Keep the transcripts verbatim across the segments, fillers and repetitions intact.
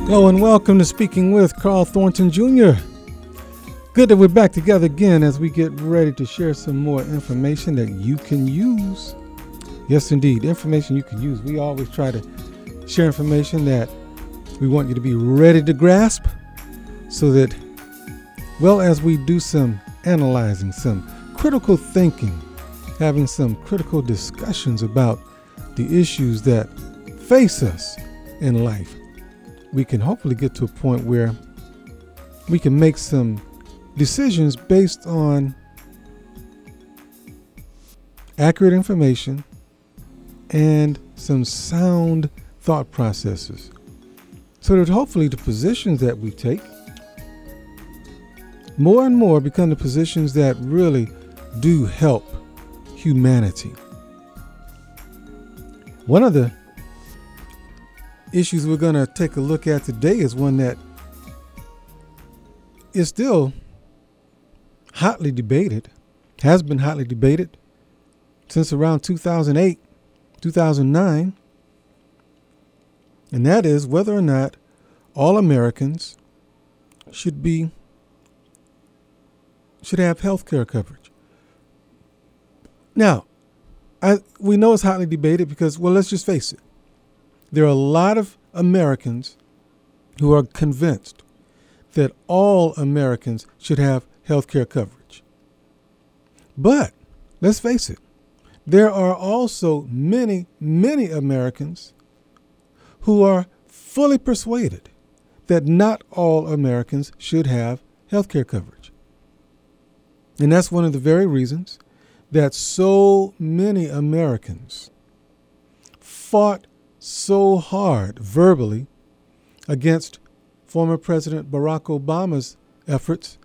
Hello and welcome to Speaking with Carl Thornton Junior Good that we're back together again as we get ready to share some more information that you can use. Yes, indeed, information you can use. We always try to share information that we want you to be ready to grasp so that, well, as we do some analyzing, some critical thinking, having some critical discussions about the issues that face us in life, we can hopefully get to a point where we can make some decisions based on accurate information and some sound thought processes, so that hopefully the positions that we take more and more become the positions that really do help humanity. One of the issues we're going to take a look at today is one that is still hotly debated, has been hotly debated since around two thousand eight, two thousand nine, and that is whether or not all Americans should be should have health care coverage. Now, I, we know it's hotly debated because, well, let's just face it. There are a lot of Americans who are convinced that all Americans should have health care coverage. But let's face it, there are also many, many Americans who are fully persuaded that not all Americans should have health care coverage. And that's one of the very reasons that so many Americans fought so hard verbally against former President Barack Obama's efforts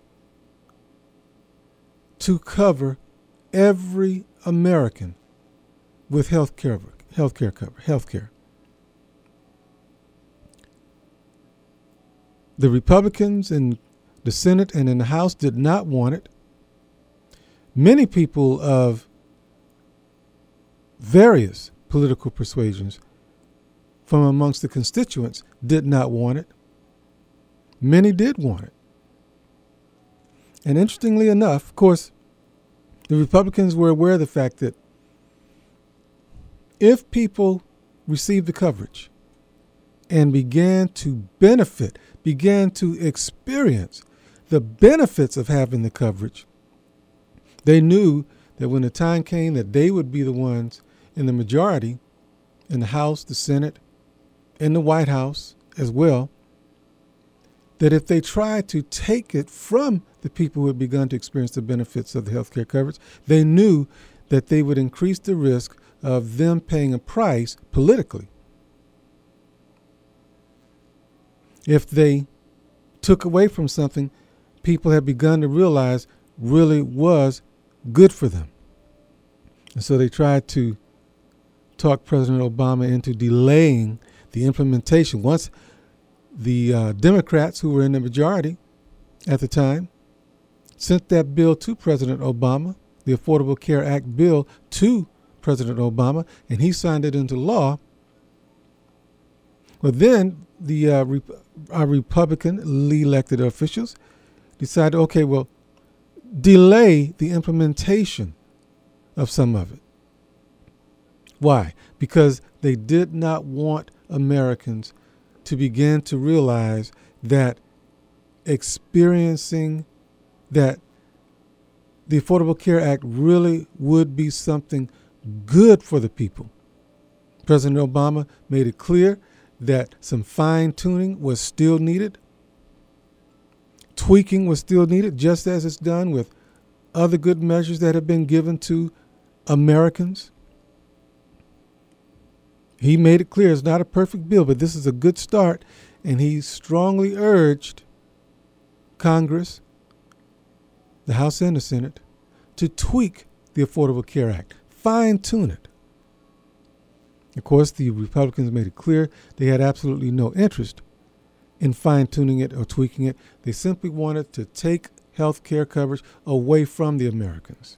to cover every American with health care, health care cover, health care. The Republicans in the Senate and in the House did not want it. Many people of various political persuasions from amongst the constituents did not want it. Many did want it. And interestingly enough, of course, the Republicans were aware of the fact that if people received the coverage and began to benefit, began to experience the benefits of having the coverage, they knew that when the time came that they would be the ones in the majority in the House, the Senate, in the White House as well, that if they tried to take it from the people who had begun to experience the benefits of the health care coverage, they knew that they would increase the risk of them paying a price politically if they took away from something people had begun to realize really was good for them. And so they tried to talk President Obama into delaying the implementation. Once the uh, Democrats, who were in the majority at the time, sent that bill to President Obama, the Affordable Care Act bill, to President Obama, and he signed it into law. Well, then the uh, Rep- our Republican elected officials decided, okay, well, delay the implementation of some of it. Why? Because they did not want Americans to begin to realize that experiencing that the Affordable Care Act really would be something good for the people. President Obama made it clear that some fine-tuning was still needed. Tweaking was still needed, just as it's done with other good measures that have been given to Americans. He made it clear it's not a perfect bill, but this is a good start, and he strongly urged Congress, the House and the Senate, to tweak the Affordable Care Act, fine-tune it. Of course, the Republicans made it clear they had absolutely no interest in fine-tuning it or tweaking it. They simply wanted to take health care coverage away from the Americans.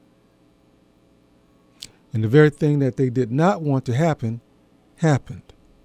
And the very thing that they did not want to happen, happened.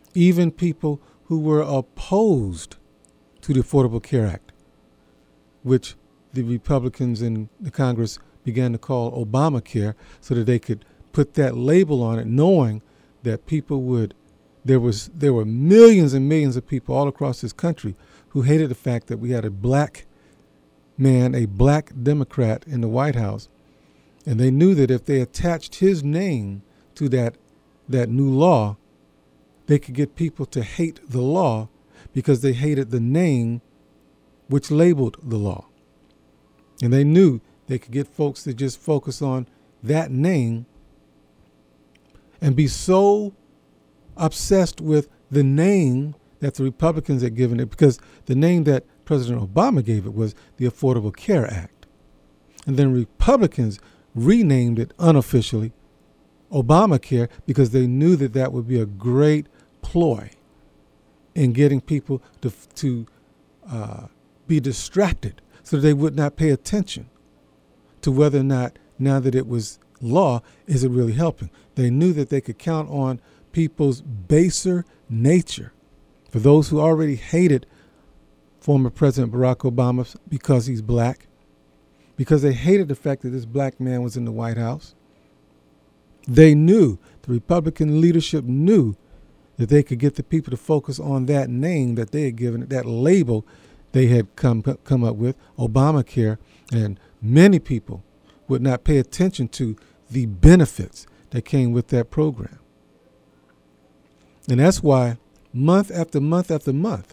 even people who were opposed to the Affordable Care Act, which the Republicans in the Congress began to call Obamacare, so that they could put that label on it, knowing that people would, there was there were millions and millions of people all across this country who hated the fact that we had a black man, a black Democrat in the White House, and they knew that if they attached his name to that that new law, they could get people to hate the law because they hated the name which labeled the law. And they knew they could get folks to just focus on that name and be so obsessed with the name that the Republicans had given it, because the name that President Obama gave it was the Affordable Care Act. And then Republicans renamed it unofficially Obamacare because they knew that that would be a great ploy in getting people to, to uh, be distracted so that they would not pay attention to whether or not, now that it was law, is it really helping. They knew that they could count on people's baser nature. For those who already hated former President Barack Obama because he's black, because they hated the fact that this black man was in the White House, they knew, the Republican leadership knew, that they could get the people to focus on that name that they had given it, that label they had come come up with, Obamacare, and many people would not pay attention to the benefits that came with that program. And that's why month after month after month,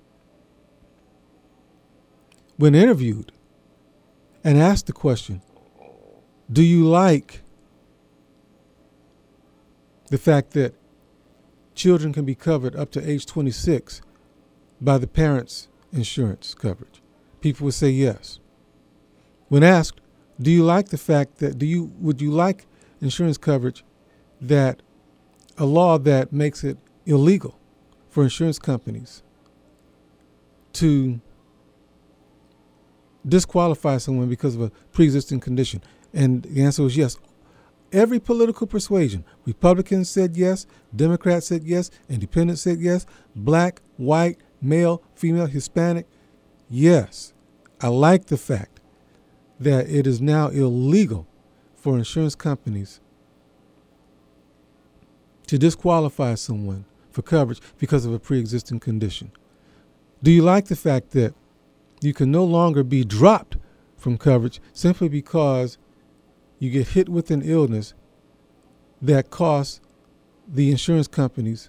when interviewed and asked the question, do you like the fact that children can be covered up to age twenty-six by the parents' insurance coverage? People would say yes. When asked, do you like the fact that, do you, would you like insurance coverage that a law that makes it illegal for insurance companies to disqualify someone because of a pre-existing condition? And the answer was yes. Every political persuasion, Republicans said yes, Democrats said yes, Independents said yes, black, white, male, female, Hispanic, yes. I like the fact that it is now illegal for insurance companies to disqualify someone for coverage because of a pre-existing condition. Do you like the fact that you can no longer be dropped from coverage simply because you get hit with an illness that costs the insurance companies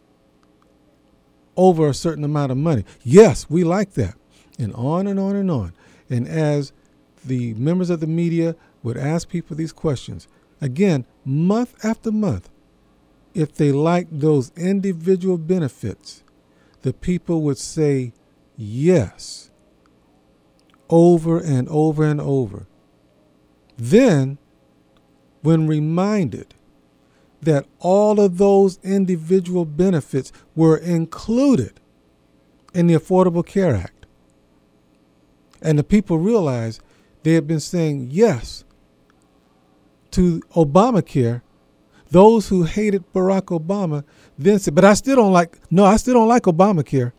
over a certain amount of money? Yes, we like that. And on and on and on. And as the members of the media would ask people these questions, again, month after month, if they liked those individual benefits, the people would say yes over and over and over. Then, when reminded that all of those individual benefits were included in the Affordable Care Act, and the people realized they had been saying yes to Obamacare, those who hated Barack Obama then said, but I still don't like, no, I still don't like Obamacare.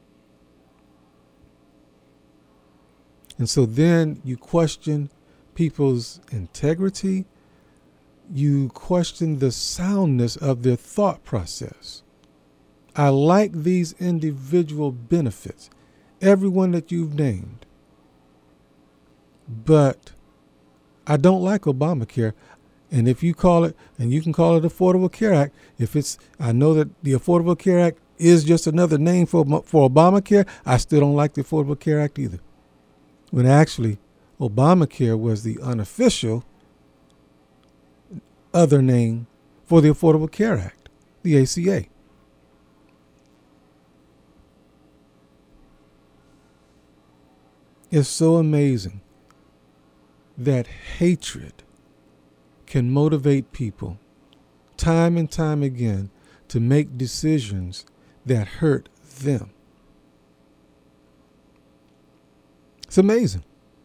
And so then you question people's integrity. You question the soundness of their thought process. I like these individual benefits, everyone that you've named, but I don't like Obamacare. And if you call it, and you can call it Affordable Care Act, if it's, I know that the Affordable Care Act is just another name for for Obamacare, I still don't like the Affordable Care Act either. When actually, Obamacare was the unofficial other name for the Affordable Care Act, the A C A. It's so amazing that hatred can motivate people time and time again to make decisions that hurt them. It's amazing.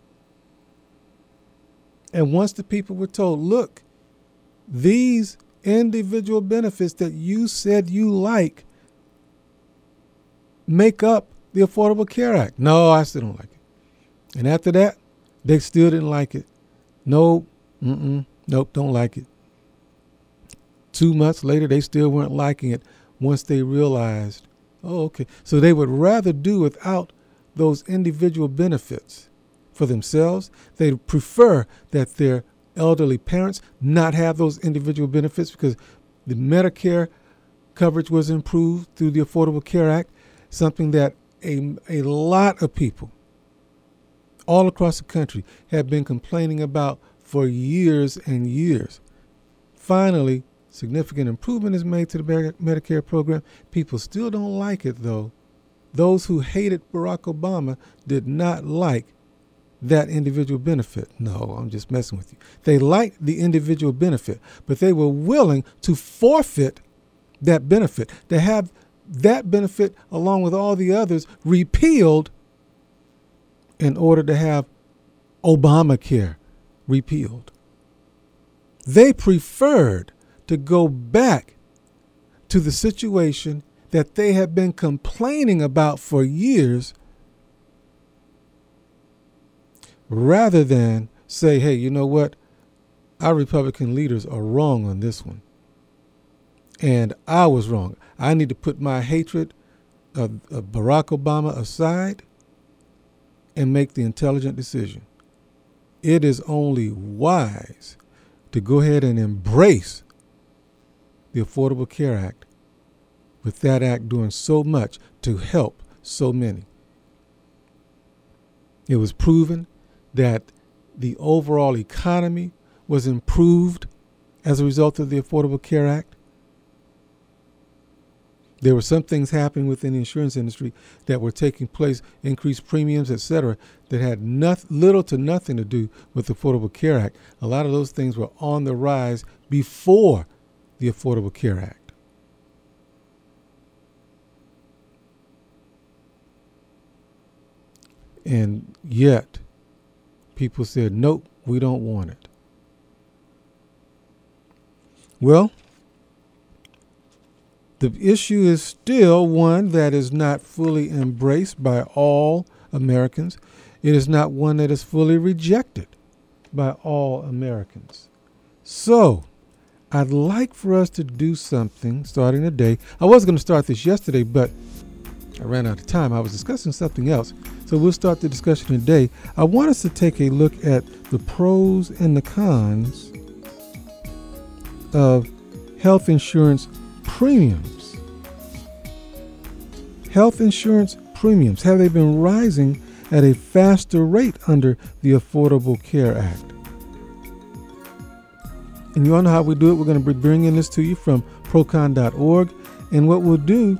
And once the people were told, look, these individual benefits that you said you like make up the Affordable Care Act. No, I still don't like it. And after that, they still didn't like it. No, mm-mm, nope, don't like it. Two months later, they still weren't liking it once they realized, oh, okay. So they would rather do without those individual benefits for themselves. They prefer that their elderly parents not have those individual benefits because the Medicare coverage was improved through the Affordable Care Act, something that a, a lot of people all across the country have been complaining about for years and years. Finally, significant improvement is made to the Medicare program. People still don't like it, though. Those who hated Barack Obama did not like that individual benefit. No, I'm just messing with you. They liked the individual benefit, but they were willing to forfeit that benefit, to have that benefit along with all the others repealed in order to have Obamacare repealed. They preferred to go back to the situation that they have been complaining about for years rather than say, hey, you know what? Our Republican leaders are wrong on this one. And I was wrong. I need to put my hatred of, of Barack Obama aside and make the intelligent decision. It is only wise to go ahead and embrace the Affordable Care Act, with that act doing so much to help so many. It was proven that the overall economy was improved as a result of the Affordable Care Act. There were some things happening within the insurance industry that were taking place, increased premiums, et cetera, that had noth- little to nothing to do with the Affordable Care Act. A lot of those things were on the rise before the Affordable Care Act. And yet, people said, nope, we don't want it. Well, the issue is still one that is not fully embraced by all Americans. It is not one that is fully rejected by all Americans. So, I'd like for us to do something starting today. I was going to start this yesterday, but I ran out of time. I was discussing something else. So we'll start the discussion today. I want us to take a look at the pros and the cons of health insurance premiums. Health insurance premiums, have they been rising at a faster rate under the Affordable Care Act? And you all know how we do it. We're going to be bringing this to you from procon dot org. And what we'll do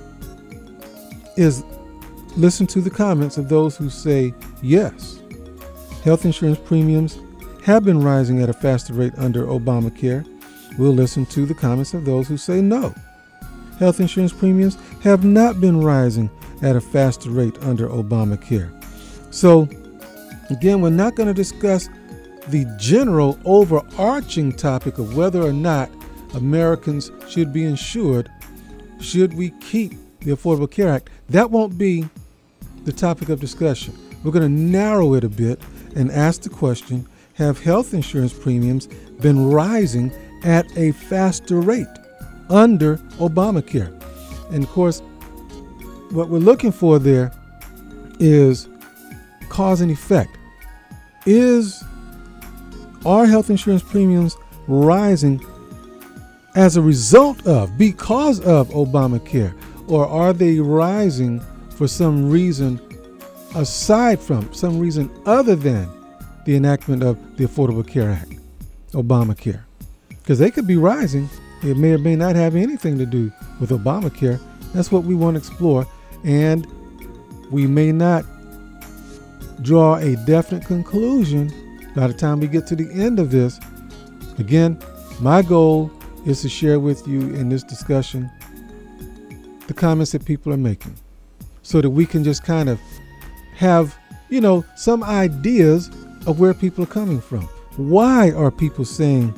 is listen to the comments of those who say, yes, health insurance premiums have been rising at a faster rate under Obamacare. We'll listen to the comments of those who say, no, health insurance premiums have not been rising at a faster rate under Obamacare. So, again, we're not going to discuss the general overarching topic of whether or not Americans should be insured. Should we keep the Affordable Care Act? That won't be the topic of discussion. We're going to narrow it a bit and ask the question, have health insurance premiums been rising at a faster rate under Obamacare? And of course, what we're looking for there is cause and effect. Is Are health insurance premiums rising as a result of, because of Obamacare? Or are they rising for some reason aside from, some reason other than the enactment of the Affordable Care Act, Obamacare? Because they could be rising. It may or may not have anything to do with Obamacare. That's what we want to explore. And we may not draw a definite conclusion by the time we get to the end of this. Again, my goal is to share with you in this discussion the comments that people are making so that we can just kind of have, you know, some ideas of where people are coming from. Why are people saying,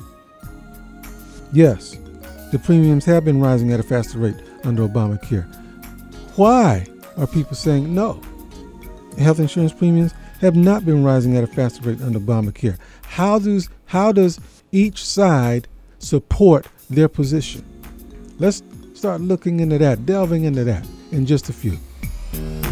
yes, the premiums have been rising at a faster rate under Obamacare? Why are people saying no. Health insurance premiums have not been rising at a faster rate under Obamacare. How does how does each side support their position? Let's start looking into that, delving into that in just a few.